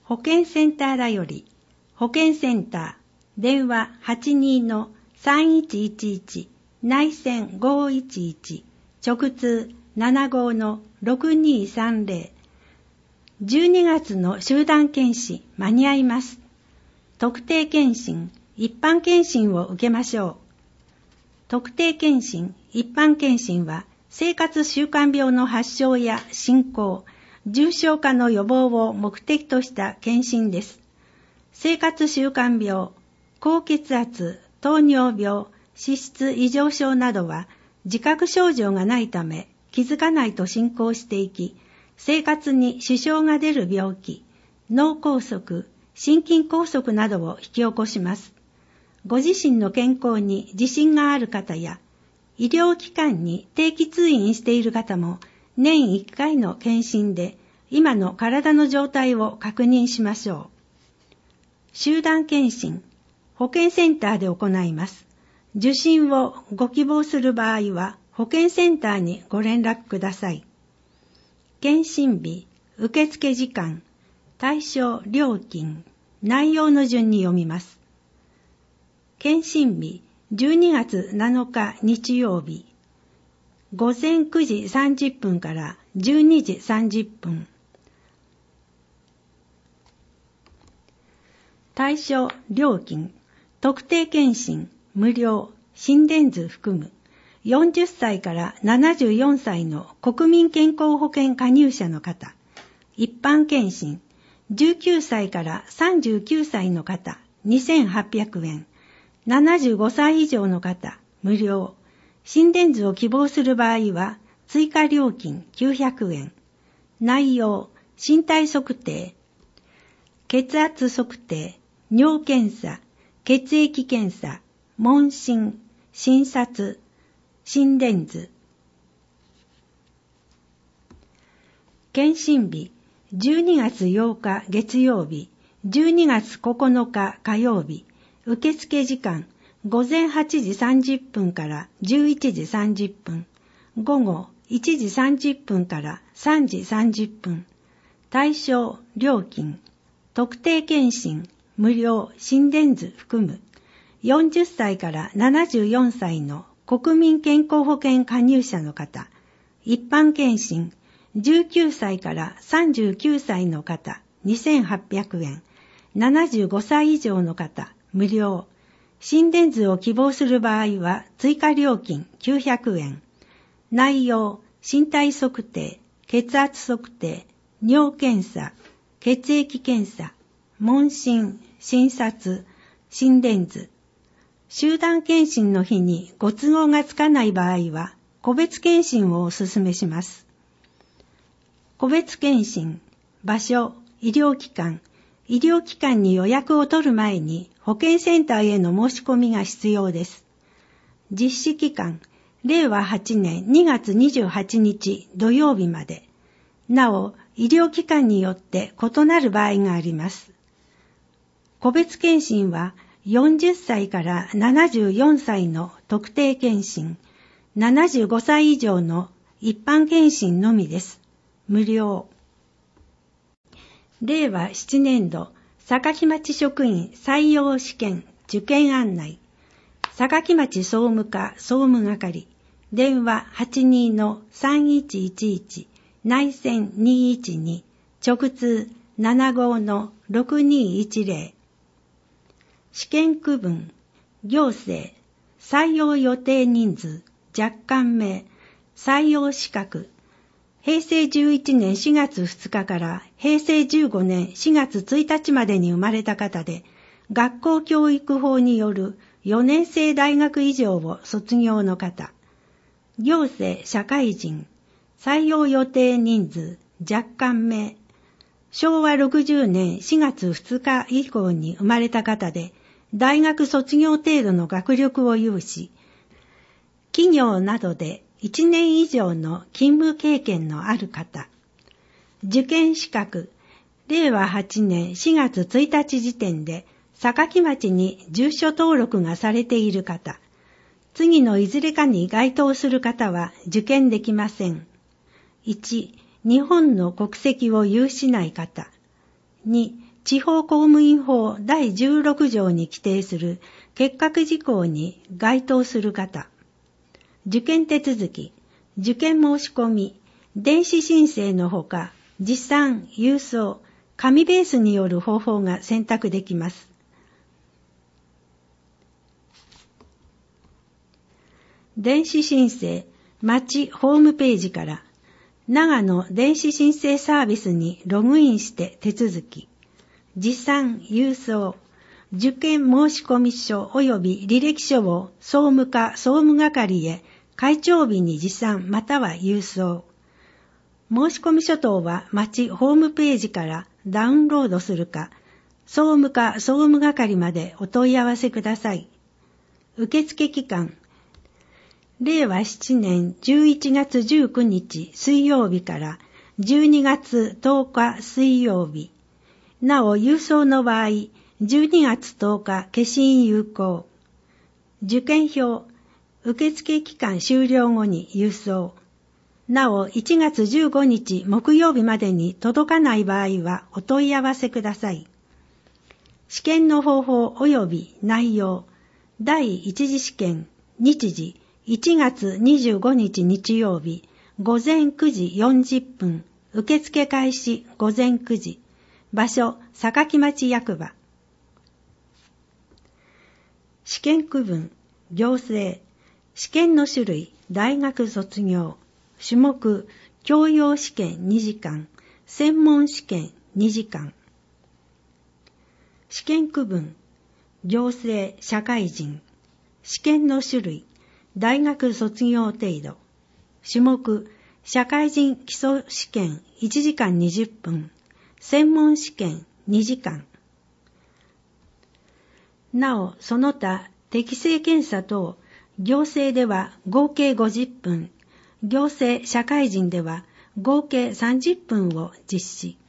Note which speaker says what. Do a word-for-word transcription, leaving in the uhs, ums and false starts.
Speaker 1: 保健センターらより、保健センター、電話 はちにーのさんいちいちいち、内線ごいちいち、直通 ななごのろくにさんぜろ。じゅうにがつの集団検診間に合います。特定検診、一般検診を受けましょう。特定検診、一般検診は生活習慣病の発症や進行、重症化の予防を目的とした検診です。生活習慣病、高血圧、糖尿病、脂質異常症などは自覚症状がないため気づかないと進行していき、生活に支障が出る病気、脳梗塞、心筋梗塞などを引き起こします。ご自身の健康に自信がある方や、医療機関に定期通院している方も、年いっかいの検診で今の体の状態を確認しましょう。集団検診、保健センターで行います。受診をご希望する場合は、保健センターにご連絡ください。検診日、受付時間、対象料金、内容の順に読みます。検診日、じゅうにがつなのか日曜日、ごぜんくじさんじゅっぷんからじゅうにじさんじゅっぷん。対象料金、特定検診、無料、心電図含む、よんじゅっさいからななじゅうよんさいの国民健康保険加入者の方、一般検診、じゅうきゅうさいからさんじゅうきゅうさいの方、にせんはっぴゃくえん、ななじゅうごさい以上の方、無料、心電図を希望する場合は、追加料金きゅうひゃくえん、内容、身体測定、血圧測定、尿検査、血液検査、問診、診察、心電図。検診日、じゅうにがつようか月曜日、じゅうにがつここのか火曜日、受付時間、ごぜんはちじさんじゅっぷんからじゅういちじさんじゅっぷん、午後いちじさんじゅっぷんからさんじさんじゅっぷん、対象料金、特定検診、無料、心電図含む、よんじゅっさいからななじゅうよんさいの国民健康保険加入者の方、一般検診、じゅうきゅうさいからさんじゅうきゅうさいの方、にせんはっぴゃくえん、ななじゅうごさい以上の方、無料、心電図を希望する場合は追加料金きゅうひゃくえん、内容、身体測定、血圧測定、尿検査、血液検査、問診、診察、心電図。集団検診の日にご都合がつかない場合は、個別検診をお勧めします。個別検診、場所、医療機関、医療機関に予約を取る前に保健センターへの申し込みが必要です。実施期間、れいわはちねんにがつにじゅうはちにち土曜日まで。なお、医療機関によって異なる場合があります。個別検診はよんじゅっさいからななじゅうよんさいの特定検診、ななじゅうごさい以上の一般検診のみです。無料。れいわななねんど、坂町職員採用試験受験案内。坂町総務課総務係。電話 はちにーのさんいちいちいち、内線にいちに、直通 ななごのろくにいちぜろ。試験区分、行政、採用予定人数、若干名、採用資格、へいせいじゅういちねんしがつふつかからへいせいじゅうごねんしがつついたちまでに生まれた方で、学校教育法によるよねんせい大学以上を卒業の方、行政社会人、採用予定人数、若干名、しょうわろくじゅうねんしがつふつか以降に生まれた方で、大学卒業程度の学力を有し、企業などでいちねん以上の勤務経験のある方、受験資格、れいわはちねんしがつついたち時点で坂町に住所登録がされている方、次のいずれかに該当する方は受験できません。いち、日本の国籍を有しない方。に、 地方公務員法だいじゅうろく条に規定する結核事項に該当する方、受験手続き、受験申し込み、電子申請のほか、持参、郵送、紙ベースによる方法が選択できます。電子申請、町ホームページから、長野電子申請サービスにログインして手続き、持参、郵送、受験申込書及び履歴書を総務課総務係へ開帳日に持参または郵送。申込書等は町ホームページからダウンロードするか、総務課総務係までお問い合わせください。受付期間、れいわななねんじゅういちがつじゅうくにち水曜日からじゅうにがつとおか水曜日。なお、郵送の場合、じゅうにがつとおか消印有効。受験票、受付期間終了後に郵送。なお、いちがつじゅうごにち木曜日までに届かない場合はお問い合わせください。試験の方法及び内容、だいいち次試験、日時、いちがつにじゅうごにち日曜日、ごぜんくじよんじゅっぷん、受付開始ごぜんくじ、場所、坂町役場。試験区分、行政、試験の種類、大学卒業、種目、教養試験にじかん、専門試験にじかん。試験区分、行政、社会人、試験の種類、大学卒業程度、種目、社会人基礎試験いちじかんにじゅっぷん、専門試験にじかん。なお、その他、適性検査等、行政では合計ごじゅっぷん、行政社会人では合計さんじゅっぷんを実施。